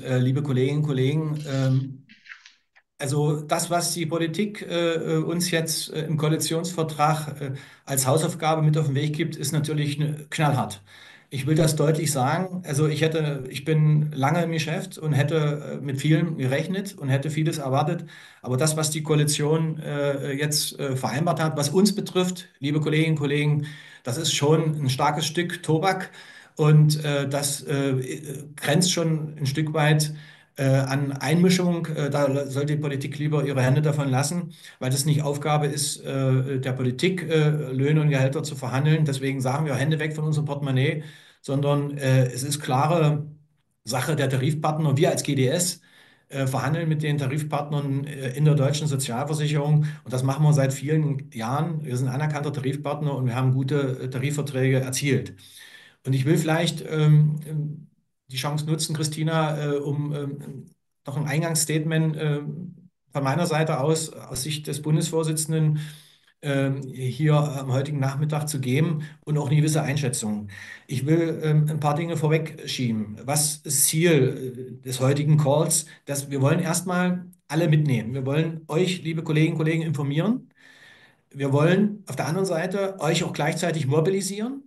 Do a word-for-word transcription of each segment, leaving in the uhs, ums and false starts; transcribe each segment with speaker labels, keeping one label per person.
Speaker 1: äh, liebe Kolleginnen und Kollegen. Ähm, also das, was die Politik äh, uns jetzt äh, im Koalitionsvertrag äh, als Hausaufgabe mit auf den Weg gibt, ist natürlich ne- knallhart. Ich will das deutlich sagen. Also ich hätte, ich bin lange im Geschäft und hätte äh, mit vielem gerechnet und hätte vieles erwartet. Aber das, was die Koalition äh, jetzt äh, vereinbart hat, was uns betrifft, liebe Kolleginnen und Kollegen, das ist schon ein starkes Stück Tobak und äh, das äh, grenzt schon ein Stück weit äh, an Einmischung. Äh, da sollte die Politik lieber ihre Hände davon lassen, weil das nicht Aufgabe ist, äh, der Politik, äh, Löhne und Gehälter zu verhandeln. Deswegen sagen wir Hände weg von unserem Portemonnaie, sondern äh, es ist klare Sache der Tarifpartner. Wir als G D S äh, verhandeln mit den Tarifpartnern äh, in der deutschen Sozialversicherung und das machen wir seit vielen Jahren. Wir sind anerkannter Tarifpartner und wir haben gute äh, Tarifverträge erzielt. Und ich will vielleicht ähm, ähm, die Chance nutzen, Christina, äh, um ähm, noch ein Eingangsstatement äh, von meiner Seite aus, aus Sicht des Bundesvorsitzenden, ähm, hier am heutigen Nachmittag zu geben und auch eine gewisse Einschätzung. Ich will ähm, ein paar Dinge vorwegschieben. Was ist Ziel äh, des heutigen Calls? Dass wir wollen erstmal alle mitnehmen. Wir wollen euch, liebe Kolleginnen und Kollegen, informieren. Wir wollen auf der anderen Seite euch auch gleichzeitig mobilisieren.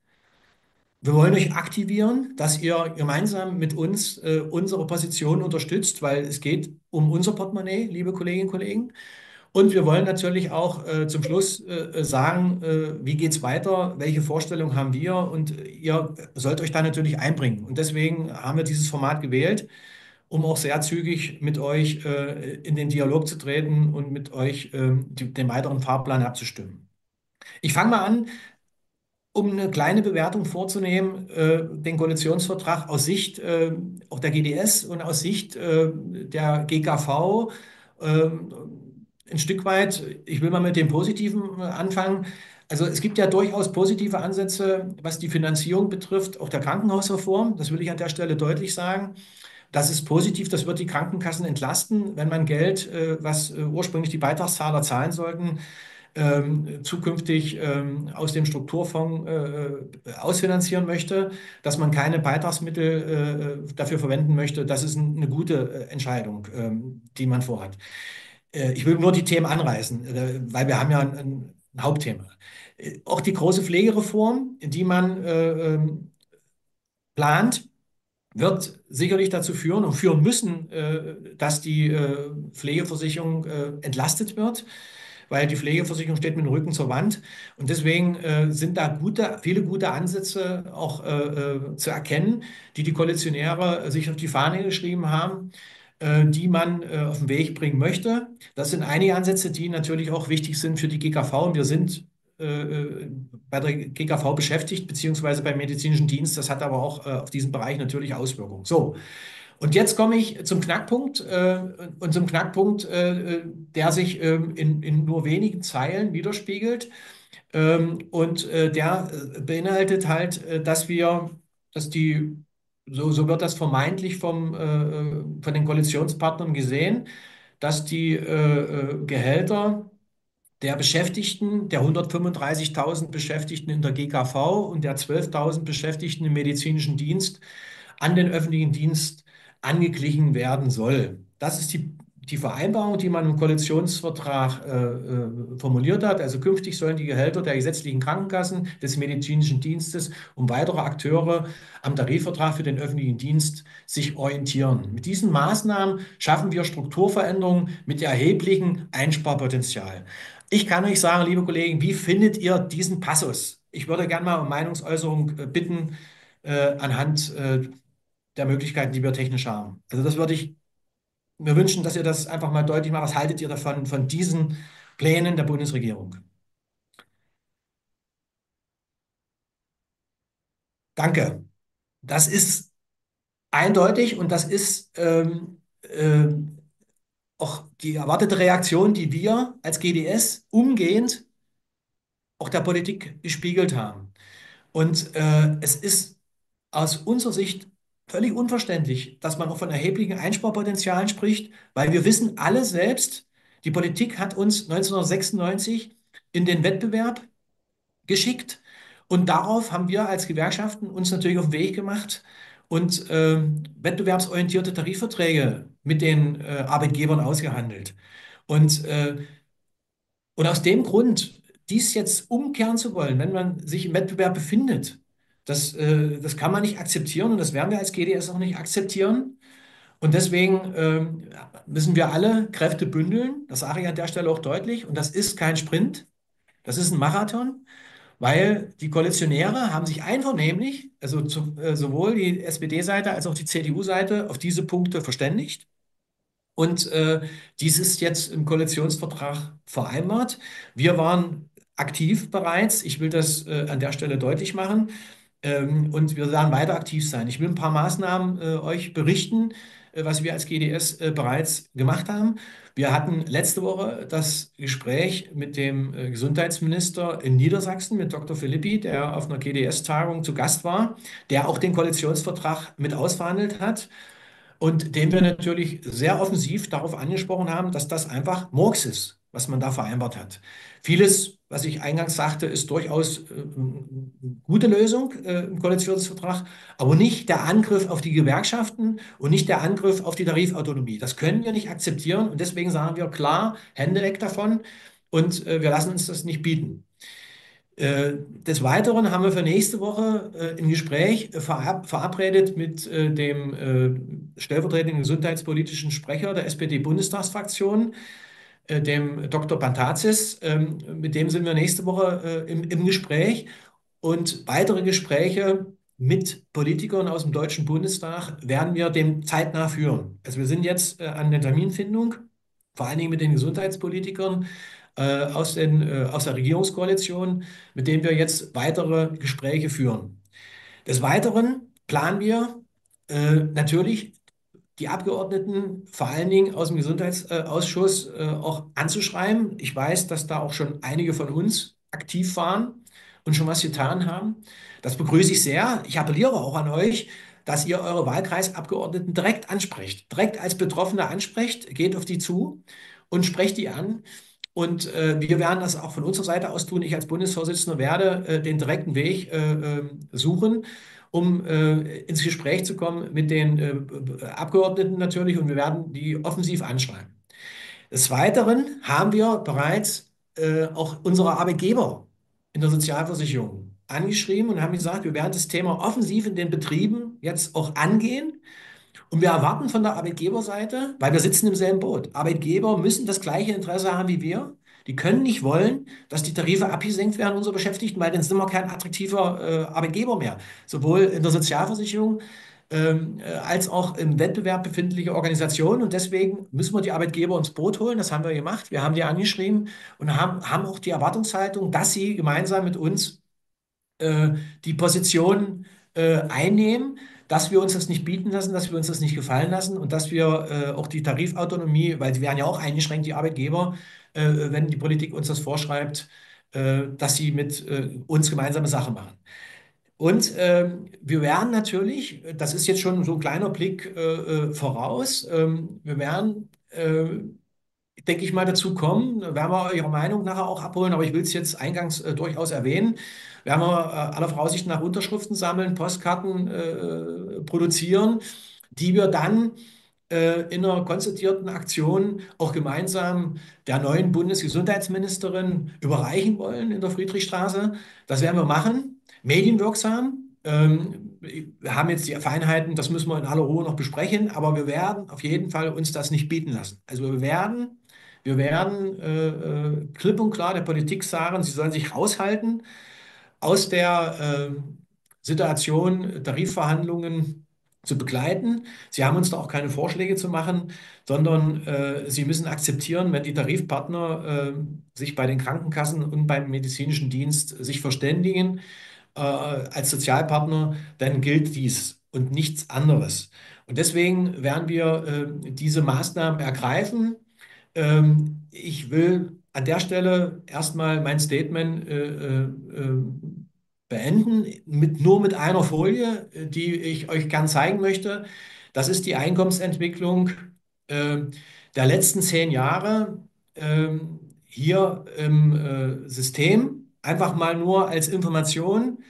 Speaker 1: Wir wollen euch aktivieren, dass ihr gemeinsam mit uns äh, unsere Position unterstützt, weil es geht um unser Portemonnaie, liebe Kolleginnen und Kollegen. Und wir wollen natürlich auch äh, zum Schluss äh, sagen, äh, wie geht es weiter, welche Vorstellungen haben wir und ihr sollt euch da natürlich einbringen. Und deswegen haben wir dieses Format gewählt, um auch sehr zügig mit euch äh, in den Dialog zu treten und mit euch ähm, die, den weiteren Fahrplan abzustimmen. Ich fange mal an, um eine kleine Bewertung vorzunehmen, äh, den Koalitionsvertrag aus Sicht äh, auch der G D S und aus Sicht äh, der G K V äh, ein Stück weit, ich will mal mit dem Positiven äh, anfangen. Also es gibt ja durchaus positive Ansätze, was die Finanzierung betrifft, auch der Krankenhausreform. Das will ich an der Stelle deutlich sagen. Das ist positiv, das wird die Krankenkassen entlasten, wenn man Geld, äh, was äh, ursprünglich die Beitragszahler zahlen sollten, ähm, zukünftig ähm, aus dem Strukturfonds äh, ausfinanzieren möchte, dass man keine Beitragsmittel äh, dafür verwenden möchte. Das ist ein, eine gute äh, Entscheidung, ähm, die man vorhat. Äh, ich will nur die Themen anreißen, äh, weil wir haben ja ein, ein Hauptthema. Äh, auch die große Pflegereform, die man äh, ähm, plant, wird sicherlich dazu führen und führen müssen, äh, dass die äh, Pflegeversicherung äh, entlastet wird, weil die Pflegeversicherung steht mit dem Rücken zur Wand. Und deswegen äh, sind da gute, viele gute Ansätze auch äh, äh, zu erkennen, die die Koalitionäre sich auf die Fahne geschrieben haben, äh, die man äh, auf den Weg bringen möchte. Das sind einige Ansätze, die natürlich auch wichtig sind für die G K V. Und wir sind äh, äh, bei der G K V beschäftigt, beziehungsweise beim medizinischen Dienst. Das hat aber auch äh, auf diesen Bereich natürlich Auswirkungen. So, und jetzt komme ich zum Knackpunkt äh, und zum Knackpunkt, äh, der sich ähm, in, in nur wenigen Zeilen widerspiegelt. Ähm, und äh, der äh, beinhaltet halt, äh, dass wir, dass die, so, so wird das vermeintlich vom, äh, äh, von den Koalitionspartnern gesehen, dass die äh, äh, Gehälter der Beschäftigten, der hundertfünfunddreißigtausend Beschäftigten in der G K V und der zwölftausend Beschäftigten im medizinischen Dienst an den öffentlichen Dienst angeglichen werden soll. Das ist die, die Vereinbarung, die man im Koalitionsvertrag äh, äh, formuliert hat. Also künftig sollen die Gehälter der gesetzlichen Krankenkassen, des medizinischen Dienstes und weiterer Akteure am Tarifvertrag für den öffentlichen Dienst sich orientieren. Mit diesen Maßnahmen schaffen wir Strukturveränderungen mit erheblichem Einsparpotenzial. Ich kann euch sagen, liebe Kollegen, wie findet ihr diesen Passus? Ich würde gerne mal um Meinungsäußerung äh, bitten, äh, anhand äh, der Möglichkeiten, die wir technisch haben. Also das würde ich mir wünschen, dass ihr das einfach mal deutlich macht. Was haltet ihr davon, von diesen Plänen der Bundesregierung? Danke. Das ist eindeutig und das ist ähm, ähm, auch die erwartete Reaktion, die wir als G D S umgehend auch der Politik gespiegelt haben. Und äh, es ist aus unserer Sicht völlig unverständlich, dass man auch von erheblichen Einsparpotenzialen spricht, weil wir wissen alle selbst, die Politik hat uns neunzehnhundertsechsundneunzig in den Wettbewerb geschickt und darauf haben wir als Gewerkschaften uns natürlich auf den Weg gemacht und ähm, wettbewerbsorientierte Tarifverträge mit den äh, Arbeitgebern ausgehandelt. Und äh, und aus dem Grund, dies jetzt umkehren zu wollen, wenn man sich im Wettbewerb befindet, das, äh, das kann man nicht akzeptieren und das werden wir als G D S auch nicht akzeptieren. Und deswegen ähm, müssen wir alle Kräfte bündeln. Das sage ich an der Stelle auch deutlich. Und das ist kein Sprint, das ist ein Marathon, weil die Koalitionäre haben sich einvernehmlich, also zu, äh, sowohl die S P D-Seite als auch die C D U-Seite, auf diese Punkte verständigt. Und äh, dies ist jetzt im Koalitionsvertrag vereinbart. Wir waren aktiv bereits. Ich will das äh, an der Stelle deutlich machen. Ähm, und wir werden weiter aktiv sein. Ich will ein paar Maßnahmen äh, euch berichten, äh, was wir als G D S äh, bereits gemacht haben. Wir hatten letzte Woche das Gespräch mit dem äh, Gesundheitsminister in Niedersachsen, mit Doktor Philippi, der auf einer G D S-Tagung zu Gast war, der auch den Koalitionsvertrag mit ausverhandelt hat. Und den wir natürlich sehr offensiv darauf angesprochen haben, dass das einfach Murks ist, was man da vereinbart hat. Vieles, was ich eingangs sagte, ist durchaus äh, eine gute Lösung äh, im Koalitionsvertrag, aber nicht der Angriff auf die Gewerkschaften und nicht der Angriff auf die Tarifautonomie. Das können wir nicht akzeptieren und deswegen sagen wir klar, Hände weg davon und äh, wir lassen uns das nicht bieten. Äh, Des Weiteren haben wir für nächste Woche äh, ein Gespräch äh, verab verabredet mit äh, dem äh, stellvertretenden gesundheitspolitischen Sprecher der S P D-Bundestagsfraktion, äh, dem Doktor Pantazis. Ähm, mit dem sind wir nächste Woche äh, im, im Gespräch und weitere Gespräche mit Politikern aus dem Deutschen Bundestag werden wir dem zeitnah führen. Also wir sind jetzt äh, an der Terminfindung, vor allen Dingen mit den Gesundheitspolitikern äh, aus den, äh, aus der Regierungskoalition, mit denen wir jetzt weitere Gespräche führen. Des Weiteren planen wir äh, natürlich die Abgeordneten, vor allen Dingen aus dem Gesundheitsausschuss, äh, auch anzuschreiben. Ich weiß, dass da auch schon einige von uns aktiv waren und schon was getan haben. Das begrüße ich sehr. Ich appelliere auch an euch, dass ihr eure Wahlkreisabgeordneten direkt ansprecht, direkt als Betroffene ansprecht, geht auf die zu und sprecht die an. Und äh, wir werden das auch von unserer Seite aus tun. Ich als Bundesvorsitzender werde äh, den direkten Weg äh, äh, suchen, um äh, ins Gespräch zu kommen mit den äh, Abgeordneten natürlich. Und wir werden die offensiv anschreiben. Des Weiteren haben wir bereits äh, auch unsere Arbeitgeber in der Sozialversicherung angeschrieben und haben gesagt, wir werden das Thema offensiv in den Betrieben jetzt auch angehen. Und wir erwarten von der Arbeitgeberseite, weil wir sitzen im selben Boot, Arbeitgeber müssen das gleiche Interesse haben wie wir. Die können nicht wollen, dass die Tarife abgesenkt werden unserer Beschäftigten, weil dann sind wir kein attraktiver äh, Arbeitgeber mehr. Sowohl in der Sozialversicherung ähm, äh, als auch im Wettbewerb befindliche Organisationen. Und deswegen müssen wir die Arbeitgeber ins Boot holen. Das haben wir gemacht. Wir haben die angeschrieben und haben, haben auch die Erwartungshaltung, dass sie gemeinsam mit uns äh, die Position äh, einnehmen, dass wir uns das nicht bieten lassen, dass wir uns das nicht gefallen lassen und dass wir äh, auch die Tarifautonomie, weil sie werden ja auch eingeschränkt, die Arbeitgeber, äh, wenn die Politik uns das vorschreibt, äh, dass sie mit äh, uns gemeinsame Sache machen. Und ähm, wir werden natürlich, das ist jetzt schon so ein kleiner Blick äh, äh, voraus, ähm, wir werden äh, denke ich mal, dazu kommen. Werden wir Ihre Meinung nachher auch abholen, aber ich will es jetzt eingangs äh, durchaus erwähnen. Werden wir äh, aller Voraussicht nach Unterschriften sammeln, Postkarten äh, produzieren, die wir dann äh, in einer konzertierten Aktion auch gemeinsam der neuen Bundesgesundheitsministerin überreichen wollen in der Friedrichstraße. Das werden wir machen, medienwirksam. Ähm, wir haben jetzt die Feinheiten, das müssen wir in aller Ruhe noch besprechen, aber wir werden auf jeden Fall uns das nicht bieten lassen. Also wir werden wir werden äh, äh, klipp und klar der Politik sagen, sie sollen sich raushalten aus der äh, Situation, Tarifverhandlungen zu begleiten. Sie haben uns da auch keine Vorschläge zu machen, sondern äh, sie müssen akzeptieren, wenn die Tarifpartner äh, sich bei den Krankenkassen und beim medizinischen Dienst sich verständigen äh, als Sozialpartner, dann gilt dies und nichts anderes. Und deswegen werden wir äh, diese Maßnahmen ergreifen. Ähm, ich will an der Stelle erstmal mein Statement äh, äh, äh, beenden, mit, nur mit einer Folie, äh, die ich euch gern zeigen möchte. Das ist die Einkommensentwicklung äh, der letzten zehn Jahre ähm, hier im äh, System. Einfach mal nur als Information.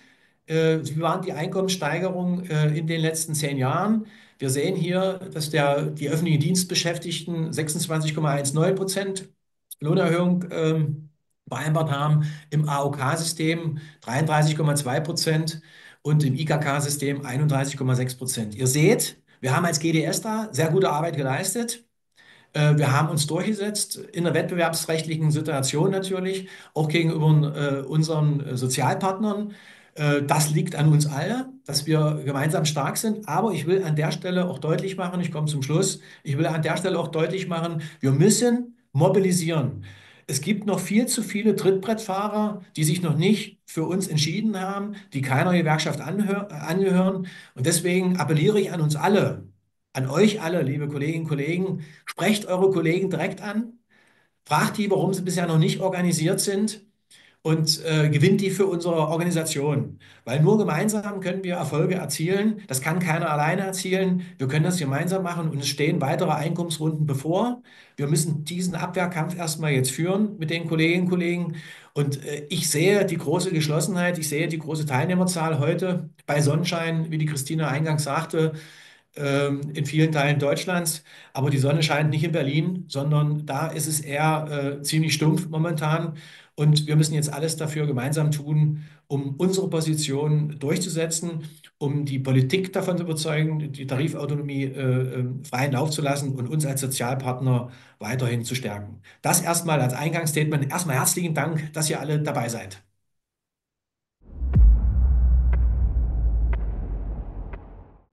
Speaker 1: Äh, Wie waren die Einkommenssteigerungen äh, in den letzten zehn Jahren? Wir sehen hier, dass der, die öffentlichen Dienstbeschäftigten sechsundzwanzig Komma neunzehn Prozent Lohnerhöhung ähm, vereinbart haben, im A O K-System dreiunddreißig Komma zwei Prozent und im I K K-System einunddreißig Komma sechs Prozent. Ihr seht, wir haben als G D S da sehr gute Arbeit geleistet. Äh, Wir haben uns durchgesetzt in einer wettbewerbsrechtlichen Situation natürlich, auch gegenüber äh, unseren äh, Sozialpartnern. Äh, Das liegt an uns alle, dass wir gemeinsam stark sind. Aber ich will an der Stelle auch deutlich machen, ich komme zum Schluss, ich will an der Stelle auch deutlich machen, wir müssen mobilisieren. Es gibt noch viel zu viele Trittbrettfahrer, die sich noch nicht für uns entschieden haben, die keiner Gewerkschaft anhör angehören. Und deswegen appelliere ich an uns alle, an euch alle, liebe Kolleginnen und Kollegen, sprecht eure Kollegen direkt an, fragt die, warum sie bisher noch nicht organisiert sind und äh, gewinnt die für unsere Organisation. Weil nur gemeinsam können wir Erfolge erzielen. Das kann keiner alleine erzielen. Wir können das gemeinsam machen und es stehen weitere Einkommensrunden bevor. Wir müssen diesen Abwehrkampf erstmal jetzt führen mit den Kolleginnen und Kollegen. Und äh, ich sehe die große Geschlossenheit, ich sehe die große Teilnehmerzahl heute bei Sonnenschein, wie die Christina eingangs sagte, ähm, in vielen Teilen Deutschlands. Aber die Sonne scheint nicht in Berlin, sondern da ist es eher äh, ziemlich stumpf momentan. Und wir müssen jetzt alles dafür gemeinsam tun, um unsere Position durchzusetzen, um die Politik davon zu überzeugen, die Tarifautonomie äh, äh, freien Lauf zu lassen und uns als Sozialpartner weiterhin zu stärken. Das erstmal als Eingangsstatement. Erstmal herzlichen Dank, dass ihr alle dabei seid.